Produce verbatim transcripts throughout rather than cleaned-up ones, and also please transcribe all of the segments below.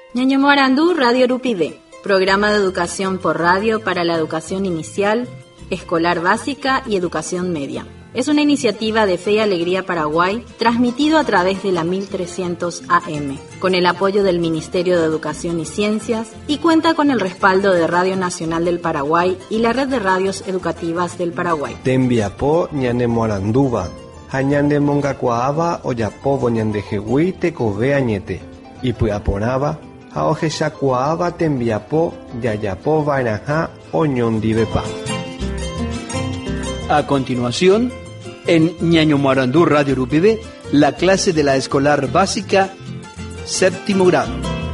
Ñañomoarandú Radio Rupide, programa de educación por radio para la educación inicial, escolar básica y educación media. Es una iniciativa de Fe y Alegría Paraguay, transmitido a través de la mil trescientos A M, con el apoyo del Ministerio de Educación y Ciencias, y cuenta con el respaldo de Radio Nacional del Paraguay y la Red de Radios Educativas del Paraguay. Tembiapó ñanemoaranduba, hañande mongacuaaba oyapobo ñandejehui tekove añete, y puyaporaba, haojechakuaaba tembiapó yayapo vainaja oñondivepa. A continuación, en Ñañomoarandú Radio Rupide, la clase de la escolar básica, séptimo grado.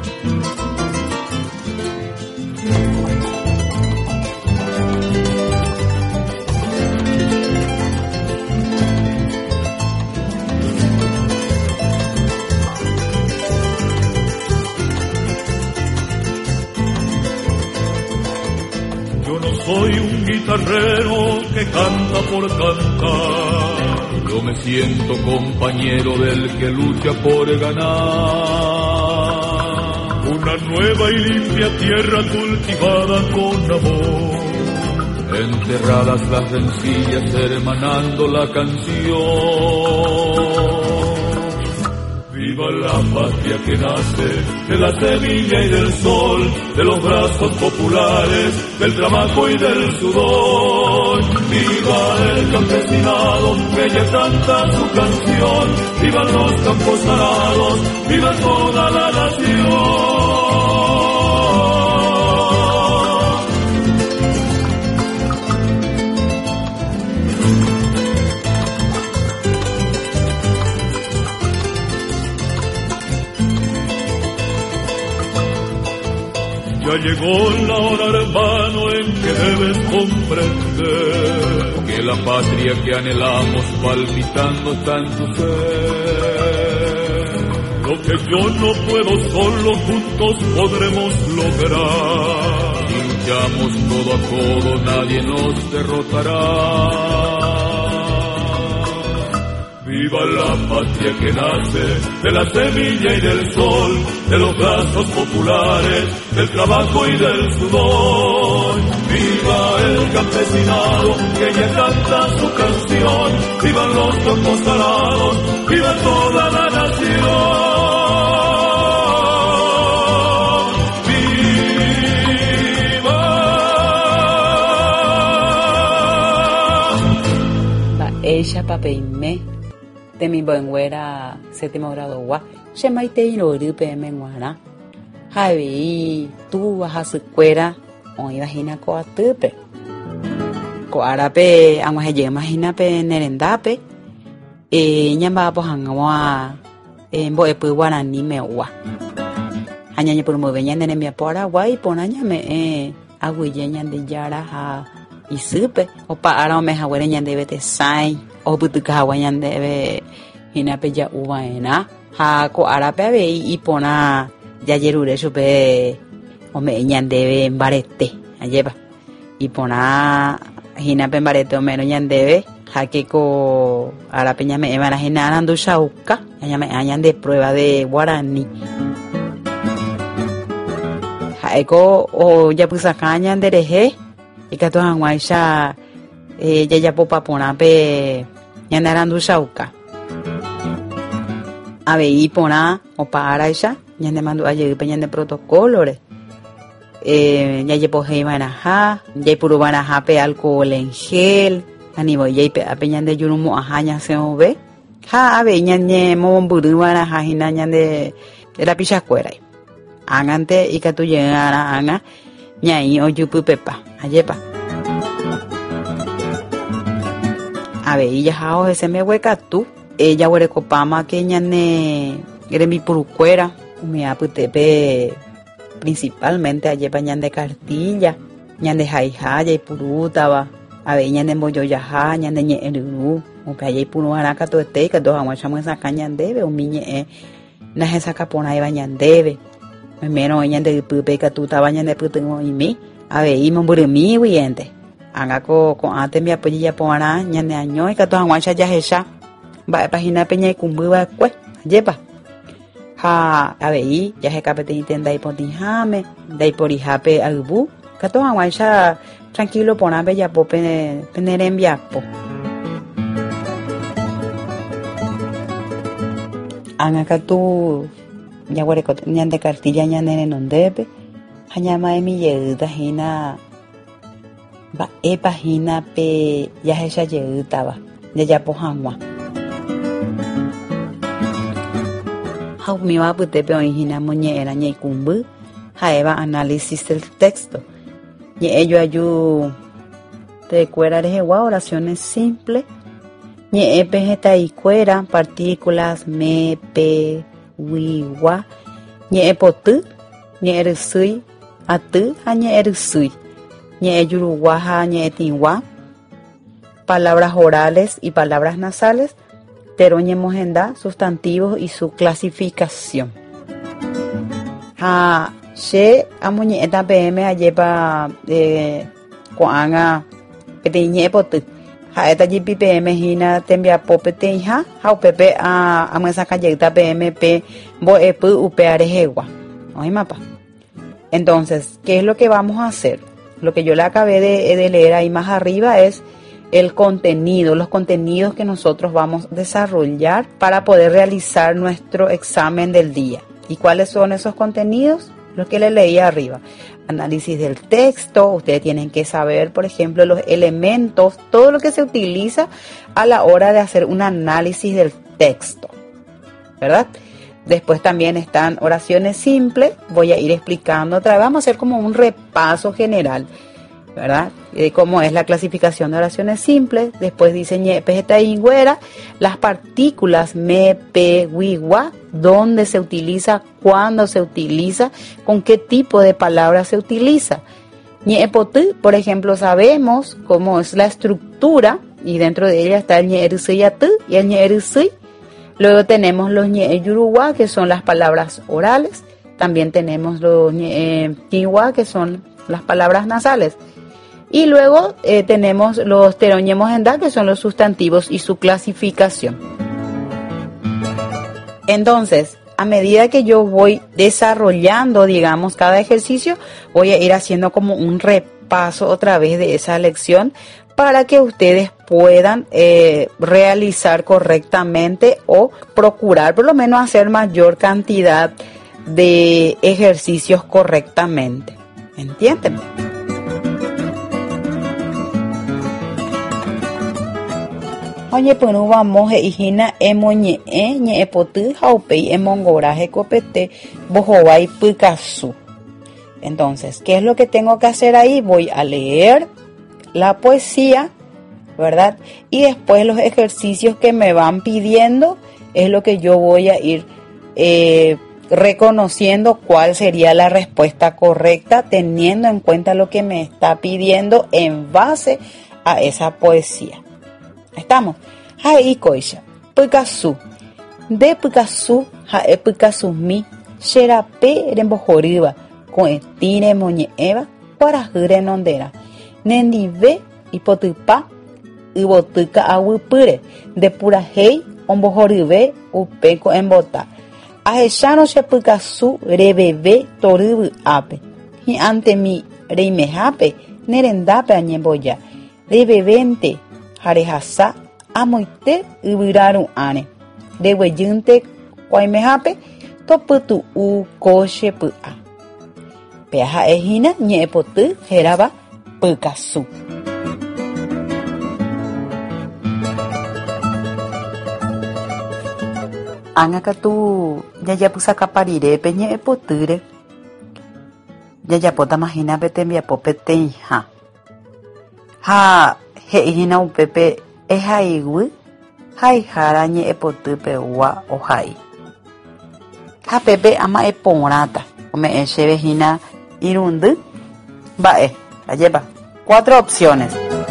Soy un guitarrero que canta por cantar. Yo me siento compañero del que lucha por ganar. Una nueva y limpia tierra cultivada con amor. Enterradas las rencillas hermanando la canción. Viva la patria que nace de la semilla y del sol, de los brazos populares, del trabajo y del sudor. Viva el campesinado que ya canta su canción, vivan los campos arados, viva toda la nación. Ya llegó la hora, hermano, en que debes comprender que la patria que anhelamos palpitando está en tu ser. Lo que yo no puedo solo, juntos podremos lograr. Si luchamos codo a codo, nadie nos derrotará. Viva la patria que nace de la semilla y del sol, de los brazos populares, del trabajo y del sudor. Viva el campesinado que ya canta su canción, vivan los campos arados, viva toda la nación. ¡Viva! Va ella papeime. De mi buenguera séptimo grado gua se maite iroru pm guara javi tu vas a su cuera o imagina ko atupe ko arape angwa je imagina pe nerendape e nyamba po hangwa e mbo e pu guarani mewa anyanya por mo veña nene mi apora guai ponanya me e aguye nyande yara ha isupe o pa ara me hawere nyande bete sai o butuka hawayan debe hinape ya uvaena ha ko arape be ipona ya yerure supe o me ñandebe barete ayeba ipona hinape barete o menos ñandebe ha que ko arape ñame emana hinana ndu shauka ñame añan de prueba de guarani ha eko o ya pusa caña ndereje y que to hanwaisha eh ya ya popa pona pe ñandarandu shauka abei pona o para ella ñande mandu aye pe ñande protocolo re eh ñaye po heimana ha ya puru bana ha pe alcohol en gel ani bo ye pe ape ñande yurumo ahaña se ove ha abei ñande mo buru bana ha hina ñande de la picha cuera angante y que tu llegara anga ñai o yupu pepa ayepa a ver, ella jao ese me hueca tú, ella huele copama que ñane eres mi purucuera, me aputepe principalmente allí pa ñande cartilla, ñande jaijaya y purutaba, a ver ñande moyo yaja, ñande ñe eru, o pe allí puru araca to este que dos aguachamos esa caña debe o miñe eh, na esa capona iba ñandebe, me menos ñande pupe que tú taba ñande putengo y mi, a ver y me burumi huyente. Anga ko ko ate mi apojilla poana ñande año y que toda guancha ya hecha va página peña y cumbuba pues lleva ha abei ya he kapete intendai potihame dai porihape albu kato hawaisha tranquilo ponabe ya po penerembiapo angakatu yaguareco ñande cartilla ñande nondepe hañama emi yeuta hina ba epa hina pe yahecha yeuta ba yayapo hamwa haumiwa putepe oihina moñe'era ñeikumby haeva análisis del texto ñe'e ayu tekuéra rehegua oraciones simples ñe'ẽpe hetaikuéra partículas me pe wi wa ñe'ẽ poty ñe'ẽ rysýi aty ha ñe'ẽ rysýi ñe'ẽ jurugua ha ñe'ẽ tĩgua palabras orales y palabras nasales tero ñemojenda sustantivos y su clasificación ha che amoñe'ẽta pm ajépa eh, ko'ág̃a peteĩ ñe'ẽ poty ha'éta jepi pm hína tembiapo peteĩha ha upépe amyasakãjeýta pm pe mbo'epy upe arehegua. Oímapa. Entonces, ¿qué es lo que vamos a hacer? Lo que yo le acabé de, de leer ahí más arriba es el contenido, los contenidos que nosotros vamos a desarrollar para poder realizar nuestro examen del día. ¿Y cuáles son esos contenidos? Los que le leí arriba. Análisis del texto, ustedes tienen que saber, por ejemplo, los elementos, todo lo que se utiliza a la hora de hacer un análisis del texto, ¿verdad? Después también están oraciones simples, voy a ir explicando otra vez, vamos a hacer como un repaso general, ¿verdad? De cómo es la clasificación de oraciones simples. Después dice ñe'e hetaikuéra, las partículas me, pe, wi, wa, dónde se utiliza, cuándo se utiliza, con qué tipo de palabras se utiliza. Ñe'e poty, por ejemplo, sabemos cómo es la estructura y dentro de ella está el ñe'e rysýi aty y el ñe'e rysýi. Luego tenemos los ñe'e jurugua, que son las palabras orales. También tenemos los ñe'e tĩgua, que son las palabras nasales. Y luego eh, tenemos los tero ñemojenda, que son los sustantivos y su clasificación. Entonces, a medida que yo voy desarrollando, digamos, cada ejercicio, voy a ir haciendo como un repaso otra vez de esa lección para que ustedes puedan eh, realizar correctamente o procurar por lo menos hacer mayor cantidad de ejercicios correctamente. ¿Entienden? Oye, pues no vamos a hijina emoñe'ẽ ñe'ẽ poty ha upéi emongóra hekopete bohovái pykasu. Entonces, ¿qué es lo que tengo que hacer ahí? Voy a leer la poesía, ¿verdad? Y después los ejercicios que me van pidiendo es lo que yo voy a ir eh, reconociendo cuál sería la respuesta correcta, teniendo en cuenta lo que me está pidiendo en base a esa poesía. ¿Estamos? Ha'i koisha, pykasu. De pykasu, ha'e pykasumi, cherape rembohoryva, ko'ẽtĩ remoñe'ẽva, kuarahy renondéra. Nendive ipotypa yvoty ka'aguýpýre, depurahéi ombohoryve upe ko'ẽmbota. Ahecháro che pykasu reveve tory vy'ápe. Hi'ãntemi reimehápe nerendápe añemboja. Revevénte ha rehasa amoite yvyraru'ãre. Reguejýnte kuaimehápe topytu'u ko chepy'a. Pe ha'ehína ñe'ẽ poty hérava pykasu. Ág̃akatu jajapysakaparirépe ñe'ẽ potýre jajapótamahína tembiapo peteĩha. Ha he'íhina upépe ehayguy haihára ñe'ẽ poty pegua ohai. Ha pépe ama eporãta ome'ẽ chevehína irundy mba'e. Ayepa, cuatro opciones.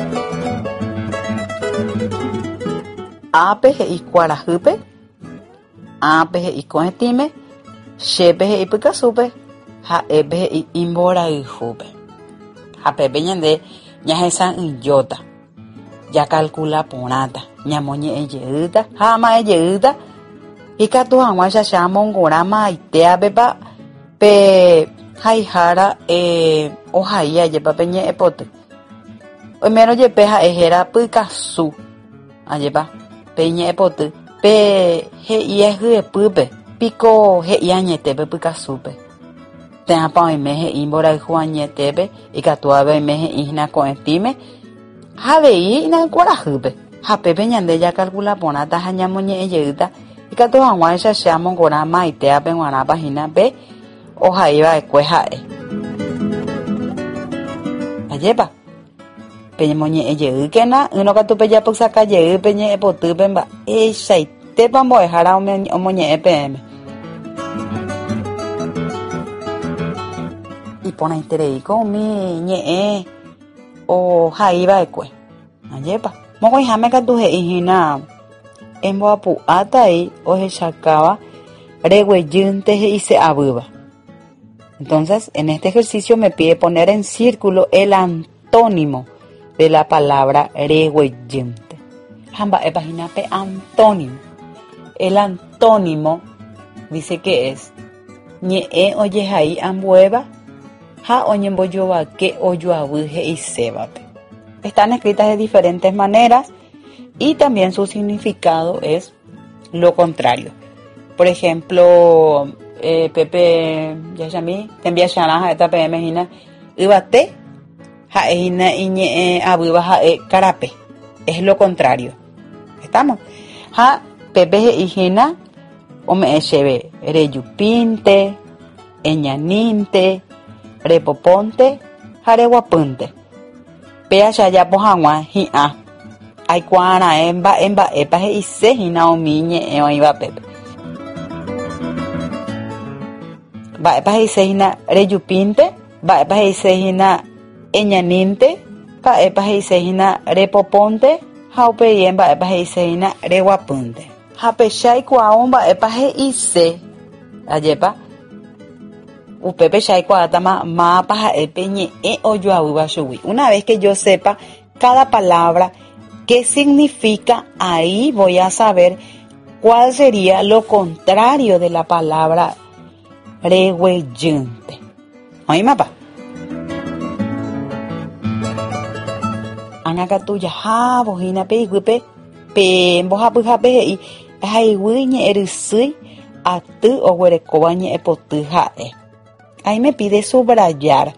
Ape he'i kuarahýpe, Ape he'i ko'ẽtĩme, chépe he'i pykasúpe, ha'épe he'i imborayhúpe. Ha pépe ñande ñahesa'ỹjóta, jakalkula porãta, ñamoñe'ẽjeýta ha ama'ẽjeýta y katu hangwa shasha mongorama itea beba pe haihara eh ohaia yepa peñe epote primero yepe ha ejera pykasu ayepa peñe epote pe he ie pupe pico he iañetepe pykazupe teapa oimehe imbora juañetepe y katuave mehe ihna koetime havei na korahýpe ha pepe ñande ja calcula ponata ha ñamoñe'ẽjeýta ikatu hag̃uáicha shasha mongorama itéape g̃uarãpa hínape ohaiva'ekue ha'e ajépa peñemoñe'ẽjeýkena ynokatu pejapysakajey peñe'ẽpotýpe mba'eichaitépa mbo'ehára omoñe'ẽ peẽme iporãitereíko umi ñe'ẽ ohaiva'ekue ajépa mokoiháme katu he'ihína emboapu'átai ohechakáva reguejýnte he'ise avýva. Entonces, en este ejercicio me pide poner en círculo el antónimo de la palabra reguejýnte. Hamba'e paginape antónimo. El antónimo dice que es ñe'ẽ ojehai ambuéva ha oñembojovake ojoavy he'isévape. Están escritas de diferentes maneras y también su significado es lo contrario. Por ejemplo, eh, Pepe Yashami te envía shana esta P M hina ibate ha hina iñe abuba ha carape. Es lo contrario. ¿Estamos? Ha Pepe hina ome echebe reyupinte, eñaninte, repoponte, jareguapunte. Pea shaya pohangwa hi'a. Aikuara emba emba epa he'ise hina omiñe oiva Pepe. Mba'épa he'ise hina rejupínte, mba'épa he'ise hina eñanínte, mba'épa he'ise hina repopónte, ha upéi mba'épa he'ise hina reguapýnte. Ha pechaikuaa mba'épa he'ise ajépa upépe chaikuaátama mápa ha'épe ñe'ẽ ojoavýva chugui. Una vez que yo sepa cada palabra qué significa, ahí voy a saber cuál sería lo contrario de la palabra reguejýnte. Oímapa. Anakatu jaha bohina pe iguipe pe mbohapyhape he'i haigui ñe'ẽrysýi aty oguerekóva ñe'ẽpoty ha'e. Ahí me pide subrayar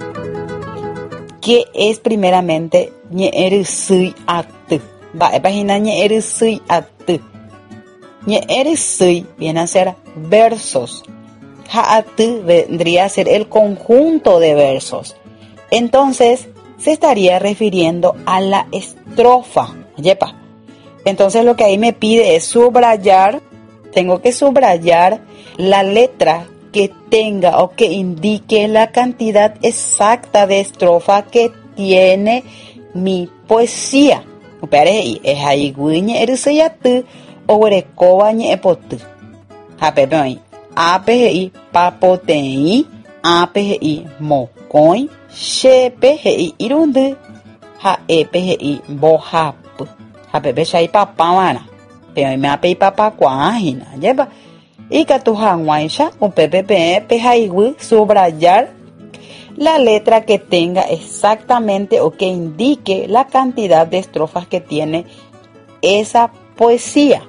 qué es primeramente ñe'ẽrysýi aty. Mba'épa hína ñe'ẽrysýi aty. Ñe'ẽrysýi viene a ser versos. Ha aty vendría a ser el conjunto de versos. Entonces, se estaría refiriendo a la estrofa. Yepa. Entonces, lo que ahí me pide es subrayar. Tengo que subrayar la letra que tenga o que indique la cantidad exacta de estrofa que tiene mi poesía. Upéare es ahí guiñe erisy aty oguerekóva ñe'ẽpoty. Ha pepe oĩ ápe he'i papoteĩ, ápe he'i mokõi, chépe he'i irundy, ha épe he'i mbohapy. Ha pepe chaipapávara. Pe oime ápe ipapakuaahína. Jépa. Ikatu hag̃uáicha upépe peẽ pe haigui subrayar la letra que tenga exactamente o que indique la cantidad de estrofas que tiene esa poesía.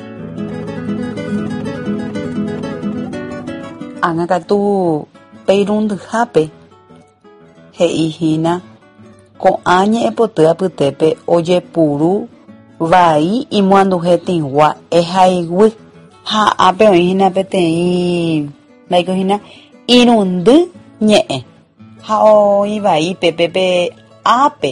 Anakatu peirundyhápe he'ihína ko'ã ñe'ẽpoty apytépe ojepuru vai imuanduhetĩgua ehaigui. Ha ápe oĩhína peteĩ ndaikohína irundy ñe'ẽ. Ha oĩ vai pepe ápe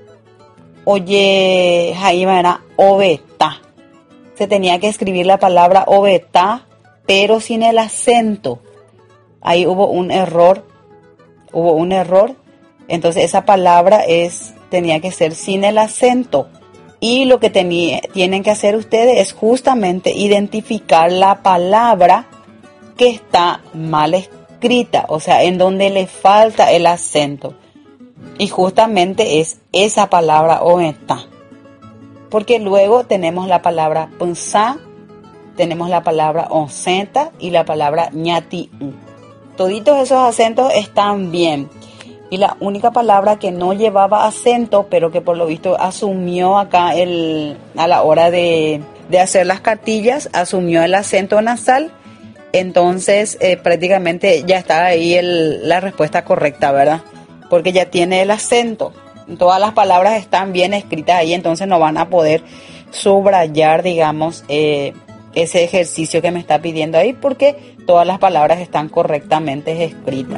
oye haíva'erã oveta. Se tenía que escribir la palabra oveta, pero sin el acento. Ahí hubo un error. Hubo un error. Entonces esa palabra es tenía que ser sin el acento. Y lo que tení, tienen que hacer ustedes es justamente identificar la palabra que está mal escrita, o sea, en donde le falta el acento. Y justamente es esa palabra oveta. Porque luego tenemos la palabra pensar tenemos la palabra onsenta y la palabra ñati. Toditos esos acentos están bien. Y la única palabra que no llevaba acento, pero que por lo visto asumió acá el, a la hora de, de hacer las cartillas, asumió el acento nasal. Entonces eh, prácticamente ya está ahí el, la respuesta correcta, ¿verdad? Porque ya tiene el acento. Todas las palabras están bien escritas ahí, entonces no van a poder subrayar, digamos, eh, ese ejercicio que me está pidiendo ahí, porque todas las palabras están correctamente escritas.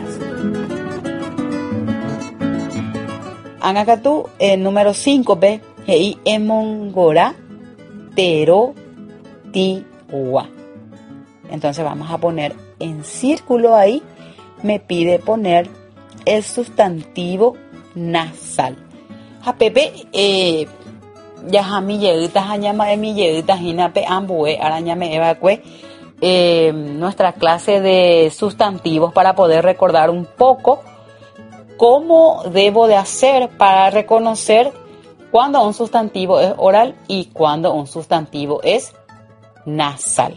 Angakatu, el número cinco, ve, hei emongora tero tiwa. Entonces vamos a poner en círculo ahí, me pide poner el sustantivo nasal. A Pepe, eh, ya jami yeguita, jañama de mi yeguita, jinape ambue, arañame evacue, eh, nuestra clase de sustantivos para poder recordar un poco cómo debo de hacer para reconocer cuando un sustantivo es oral y cuando un sustantivo es nasal.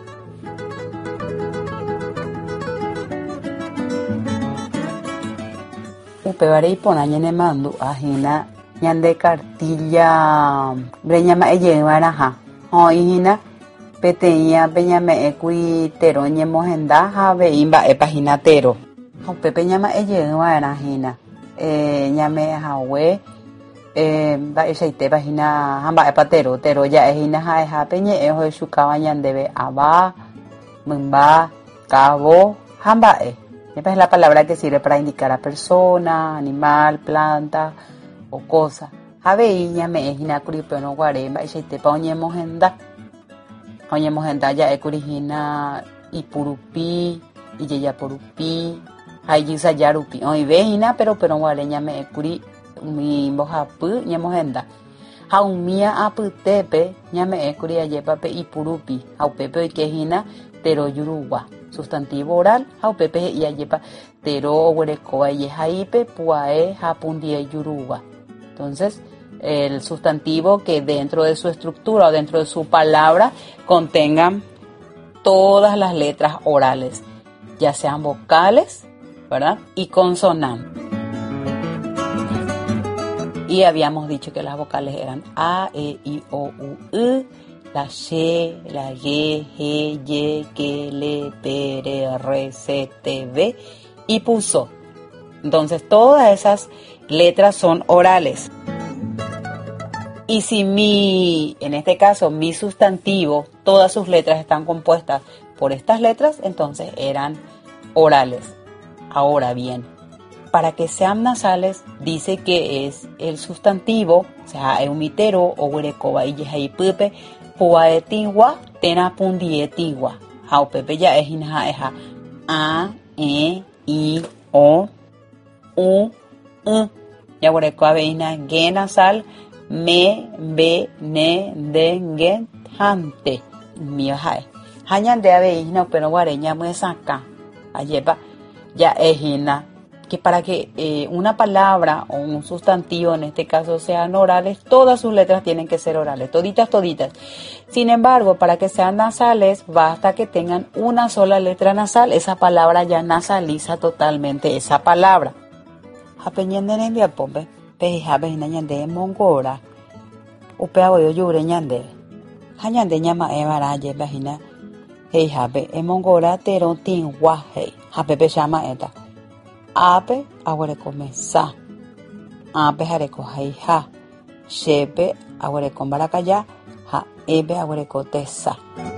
Upebarei ponañene mandu ajina ñande cartilla breñama ejevaraja hoijina peteía peñame ekui tero ñemojenda javei mba'e página tero upepe ñama ejevaraja eh ñame hawe eh mba'eichaite página hamba'epa tero tero ja'ehína ha'ehápe ñe'ẽ chukava ñandeve ava mymba cabo hamba'e. Esta es la palabra que sirve para indicar a persona, animal, planta o cosa. Javei ñame ejina kuripeno guaremba ixaitepa oñemojenda. Oñemojenda ya ekurihina ipurupi, iyeyaporupi, hayusayarupi. Oivehina pero pero guare ñame ekuri mi mbohapy ñemojenda. Haumia apytépe ñame ekuri ajepape ipurupi. Haupepe oikehina tero yurugua. Sustantivo oral, haupepe y ayepa tero oguerekoa y jaipe puae japundie yuruga. Entonces, el sustantivo que dentro de su estructura o dentro de su palabra contengan todas las letras orales, ya sean vocales, ¿verdad? Y consonantes. Y habíamos dicho que las vocales eran A, E, I, O, U, I, la she, la ye, he, ye, que, le, pe, re, re, se, te, ve y puso. Entonces todas esas letras son orales. Y si mi, en este caso, mi sustantivo, todas sus letras están compuestas por estas letras, entonces eran orales. Ahora bien, para que sean nasales, dice que es el sustantivo, o sea, eumitero o huerecoba y yehaipupe, puaetigua, tena pundietigua. Haupepe ya es inha eja. A, E, I, O, U, U. Ya huerecoa veina ge nasal, me, be, ne, de, ge, jante. Mío jae. Hañande a veina, pero guareña me saca. Ayepa ya es ina. Que para que eh, una palabra o un sustantivo, en este caso, sean orales, todas sus letras tienen que ser orales, toditas, toditas. Sin embargo, para que sean nasales, basta que tengan una sola letra nasal. Esa palabra ya nasaliza totalmente esa palabra. Hapeñende en envia pompe, pejabe ñande mongora, upea voy yure ñande. Hañande ñama evara yebajina, heijabe emongora tero tin guaje, hapepe llama eta. Ape aguareko mesa, ape jareko jaija, shepe aguareko baracaya, ja ebe aguareko tesa.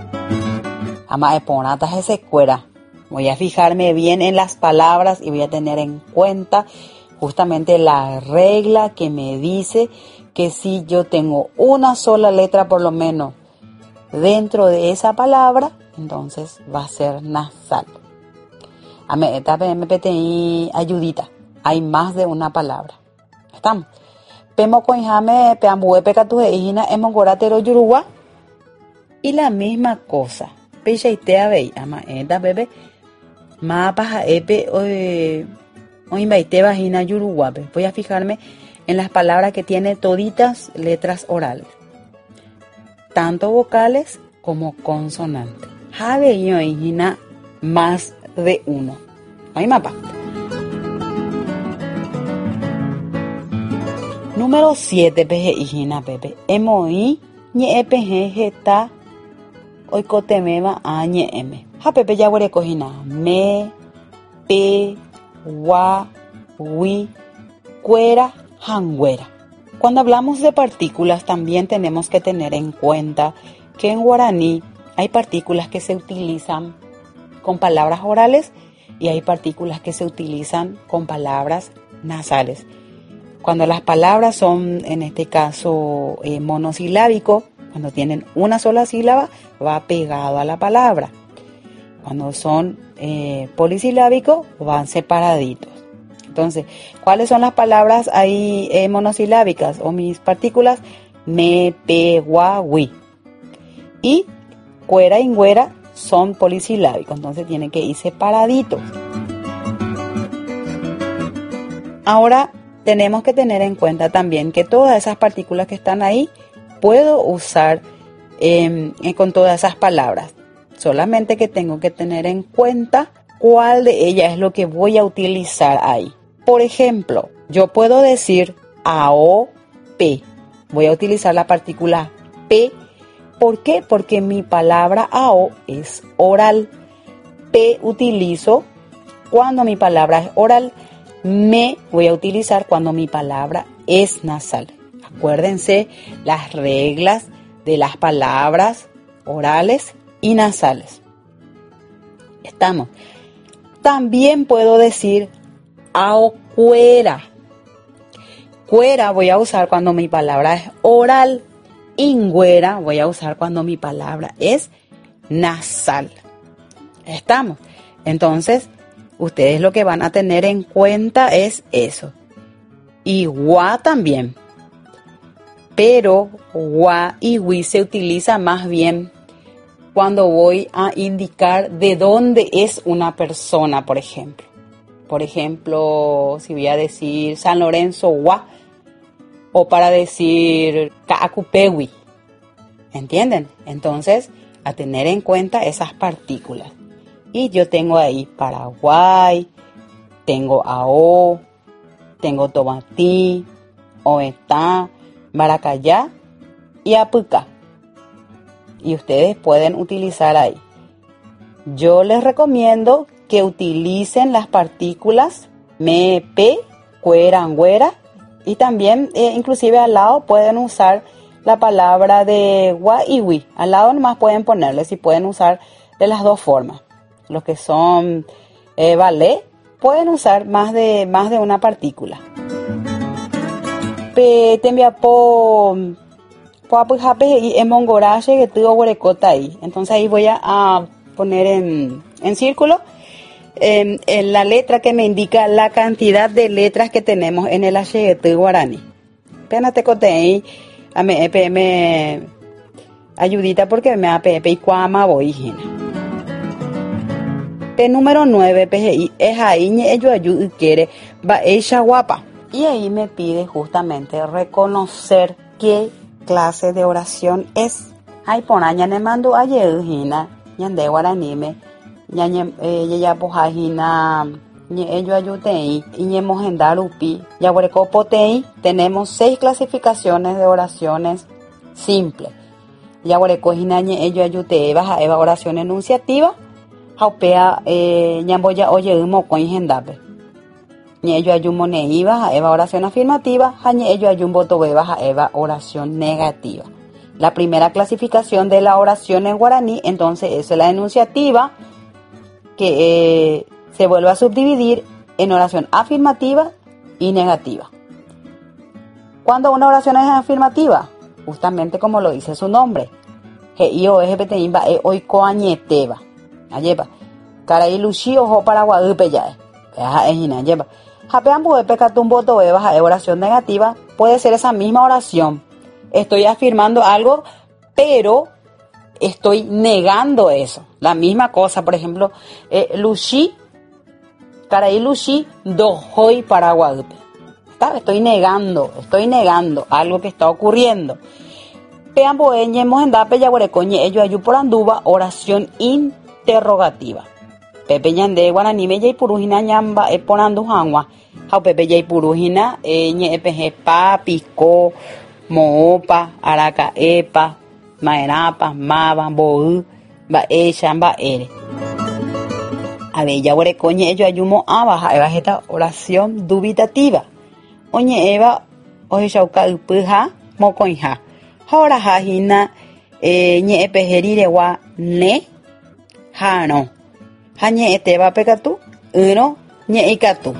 Ama eponata se cuera. Voy a fijarme bien en las palabras y voy a tener en cuenta justamente la regla que me dice que si yo tengo una sola letra por lo menos dentro de esa palabra, entonces va a ser nasal. A me etapa M P T I ayudita. Hay más de una palabra. ¿Estamos? Pemo coinjame peambue pecatuje hijina emongoratero yurugua. Y la misma cosa. Pechaitea vei. Ama eta bebe. Ma paja epe o invaite vagina yurugua. Voy a fijarme en las palabras que tiene toditas letras orales. Tanto vocales como consonante. Habe yo hina más de uno. Ahí mapa. Número siete, peje hina pepe. Emoi ñe peje jeta oikotemeba a ñe eme. Ha pepe ya huere cojina. Me, pe, wa, wi, cuera, hanguera. Cuando hablamos de partículas también tenemos que tener en cuenta que en guaraní hay partículas que se utilizan con palabras orales y hay partículas que se utilizan con palabras nasales. Cuando las palabras son, en este caso, eh, monosilábicos, cuando tienen una sola sílaba, va pegado a la palabra. Cuando son eh, polisilábicos, van separaditos. Entonces, ¿cuáles son las palabras ahí eh, monosilábicas o mis partículas? Me, pe, gua, wi. Y cuera y güera son polisilábicos, entonces tienen que ir separaditos. Ahora, tenemos que tener en cuenta también que todas esas partículas que están ahí, puedo usar eh, eh, con todas esas palabras. Solamente que tengo que tener en cuenta cuál de ellas es lo que voy a utilizar ahí. Por ejemplo, yo puedo decir A O P. Voy a utilizar la partícula P. ¿Por qué? Porque mi palabra A O es oral. P utilizo cuando mi palabra es oral. Me voy a utilizar cuando mi palabra es nasal. Acuérdense las reglas de las palabras orales y nasales. Estamos. También puedo decir ao cuera. Cuera voy a usar cuando mi palabra es oral. Ingüera voy a usar cuando mi palabra es nasal. Estamos. Entonces, ustedes lo que van a tener en cuenta es eso. Y gua también. Pero gua y wi se utiliza más bien cuando voy a indicar de dónde es una persona, por ejemplo. Por ejemplo, si voy a decir San Lorenzo gua, o para decir Kaakupewi. ¿Entienden? Entonces, a tener en cuenta esas partículas. Y yo tengo ahí Paraguay, tengo A O, tengo Tomatí, Oetá, Maracayá y Apuca. Y ustedes pueden utilizar ahí. Yo les recomiendo que utilicen las partículas me, pe, cuera, güera. Y también, eh, inclusive al lado, pueden usar la palabra de gua y wi. Al lado nomás pueden ponerle, si pueden usar de las dos formas. Los que son eh, ballet pueden usar más de, más de una partícula. Pe tembia po Poapujape y en mongorache que tuvo huerecota ahí. Entonces ahí voy a, a poner en, en círculo en, en la letra que me indica la cantidad de letras que tenemos en el Asheguetu guaraní. Pénate cote ahí, a me me ayudita porque me ape y cuama voy hina. P número nueve, P G I, es ahí, ello ayuda y quiere, va ella guapa. Y ahí me pide justamente reconocer qué clase de oración es. Ay, ponaña ne mando ayer hina, ñande guaranime, ñañe ya pojajina, ñe ello ayutei, y ñe mojendarupi, ya huerecopotei. Tenemos seis clasificaciones de oraciones simples. Ya huerecojina ñe ello ayutei, baja eva oración enunciativa. Jaupea eh, ñamboya oye humo con gendape. Ñe ello ayumo neí baja eva oración afirmativa. Ñe ello ayumbo tobe baja eva oración negativa. La primera clasificación de la oración en guaraní, entonces, es la enunciativa, que eh, se vuelve a subdividir en oración afirmativa y negativa. ¿Cuándo una oración es afirmativa? Justamente como lo dice su nombre. Ge-io ejepeteimba e oikoañeteba. Ayepa, caray luchi ojo para guadupe ya. Eja ejina, ayepa. Japeambu de pecatumbo tobe baja de oración negativa. Puede ser esa misma oración. Estoy afirmando algo, pero estoy negando eso. La misma cosa, por ejemplo, eh, luchi, caray luchi dojoy para guadupe. Estoy negando, estoy negando algo que está ocurriendo. Peambo eñemos en dape ya guarecoñe ello ayu por anduba oración interrogativa. Pepe ñande guananime ya ipurujina ñamba e ponandu hangua. Jau pepe ya ipurujina e ñe epeje pa, pico, moopa, araca epa, maerapa, maba, bou, ba echa, ba ere. A ver, ya guarecoñe ello ayumo abaja, eva esta oración dubitativa. Oñe eva, oje chauca upuja, mocoinja. Ahora hajina eh, ñe epejerire wa ne jano. Ha ñe eteba pekatu, uno ñe ikatu.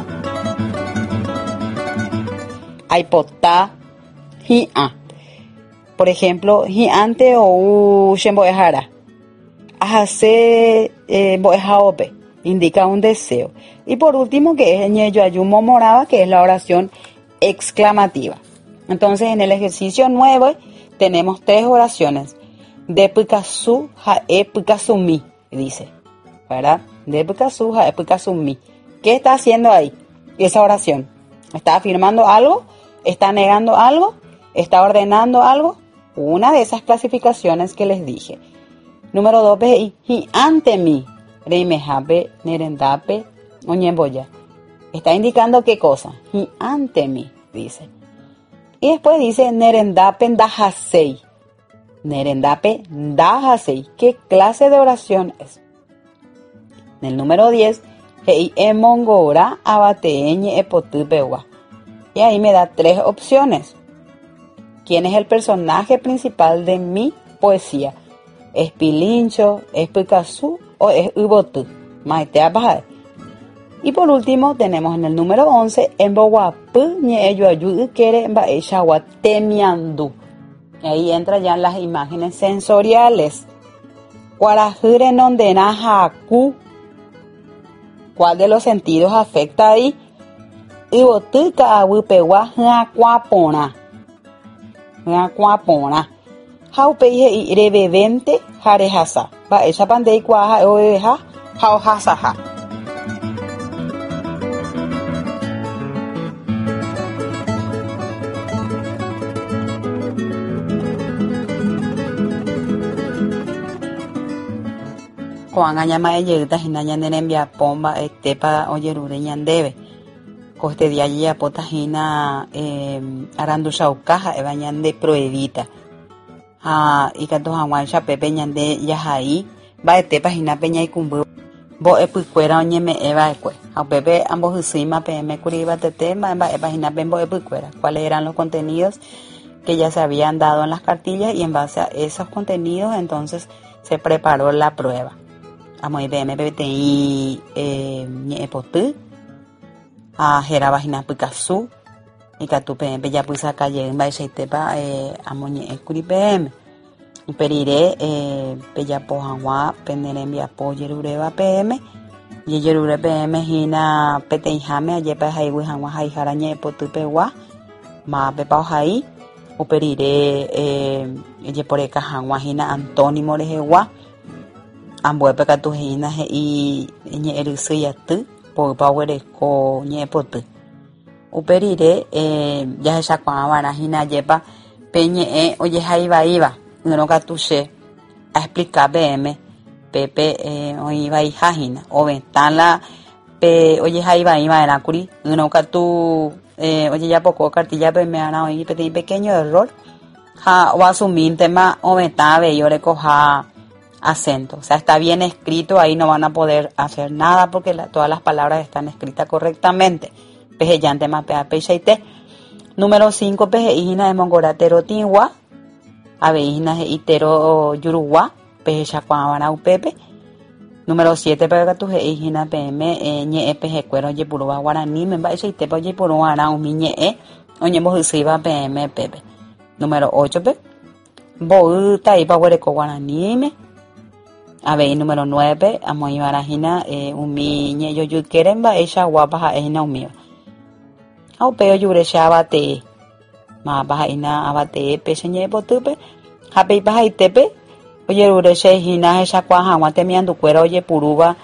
Aipota hi'a. Por ejemplo, hi'ante o u shemboejara. Ajase eh, boejaope. Indica un deseo. Y por último, que es ñe yoayumo moraba, que es la oración exclamativa. Entonces, en el ejercicio nueve tenemos tres oraciones. De Picasso a e Picasumi, dice, ¿verdad? De Picasso a e Picasumi. ¿Qué está haciendo ahí esa oración? ¿Está afirmando algo? ¿Está negando algo? ¿Está ordenando algo? Una de esas clasificaciones que les dije. Número dos, y ante mí, reimejape, nerendape, oñemboya. Está indicando qué cosa. Y ante mí, dice. Y después dice nerendape ndajasei. Nerendape ndajasei. ¿Qué clase de oración es? En el número diez, hei emongora abateñe epotupewa. Y ahí me da tres opciones. ¿Quién es el personaje principal de mi poesía? ¿Es Pilincho, es Picasso o es Ubotu? Maitea Bajae. Y por último tenemos en el número once, en Boguapú, ñeyo ayudu quiere en Baeshawa temiandu. Y ahí entran ya las imágenes sensoriales. Guarajure nondena jacu. ¿Cuál de los sentidos afecta ahí? Ibotuka abupewa jacuapona. Jacuapona. Jaupeije y rebevente jarejasa. Baesha pandei cuaja oeja jaujasaja. Juan llama ella hina envia pomba estepa oyerure ñandeve. Coste día ya potagina eh, arandu shaucaja eva ñande prohibita. Ah, y canto hawan pepe ñande yahai va estepa hina peña y cumbu. Bo epucuera oñeme eva ecue. A pepe ambos usima pm curiba tetema va eva hina pembo epucuera. ¿Cuáles eran los contenidos que ya se habían dado en las cartillas? Y en base a esos contenidos entonces se preparó la prueba. Amo I B M P T I eh, epotu a jera vagina Picasso y catu P M ya pues acá lleguen va ese tepa eh amo ñe curi P M perire eh pella pojanwa penere envia po yerureba P M y yerure P M hina petejame ayepa haiwi hanwa hai harañe epotu pewa ma pepa hai o perire eh ye por eka hanwa hina antónimo lejewa ambuepe katujina y ñe erusuyatu por power ko ñe potu uperire eh ya esa kwa barajina yepa peñe e oye jaiba iba no katuche a explicar B M pepe eh oiba y jajina o ventana pe oye jaiba iba era curi no katu eh oye ya poco cartilla pe me ana oí pequeño error ja o asumir tema o ventana yo recoja acento, o sea, está bien escrito, ahí no van a poder hacer nada porque la, todas las palabras están escritas correctamente. Pejellante mapea pechaite. Número cinco, pejejina de mongoratero tingua, aveijina de itero yurugua, pejechacuabana upepe. Número siete, pejejina pm, ñe peje cuero yepuruba guaraní, me va ese tepo yepuruana un miñe e, oñe mojusiva pm pepe. Número ocho, pe, bouta y pahuereco guaraní me. A ver, número nueve, amo y barajina, eh, un miñe yo yo quieren va ella guapa es na umia. Au peo yure abate. Ma bajaina abate peseñe botupe. Hape baja tepe. Oye yure hina esa cuaja guate miando cuero oye puruba.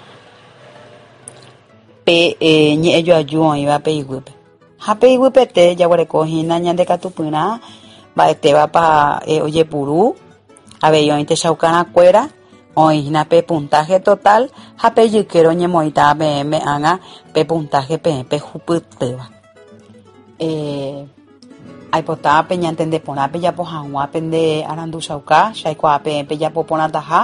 Pe eh ñe yo ayuon iba pe igupe. Hape igupe te ya guare cojina ñande catupuna. Baeteba pa eh, oye purú, abeyo inte chaucana cuera, hoy na pe puntaje total, hape yuquero ñemoita me me anga pe puntaje pe pe juputeba. Eh, hay potaba peña entende pona pe ya po hanwa pende arandu chauca, shaikwa pe pe ya po pona taja.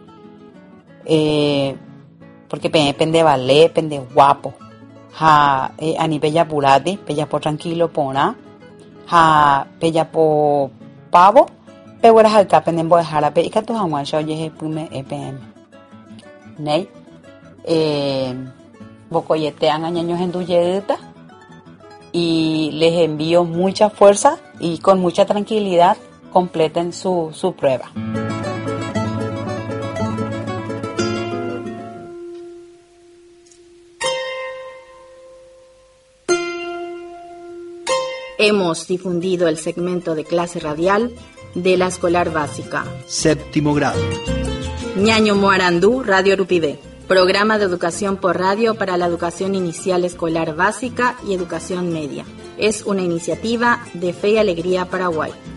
Eh, porque pe pende vale, pende guapo. Ha eh, ani pe ya purati, pe ya po tranquilo pona. Ha pe ya po pavo. Pewara halka penden boy harape ikatu hanwa sho ye pume epm nei eh bocoyete angañaños en tuyeta y les envío mucha fuerza y con mucha tranquilidad completen su su prueba. Hemos difundido el segmento de clase radial de la escolar básica. Séptimo grado. Ñaño Moarandú, Radio Rupibé. Programa de educación por radio para la educación inicial escolar básica y educación media. Es una iniciativa de Fe y Alegría Paraguay.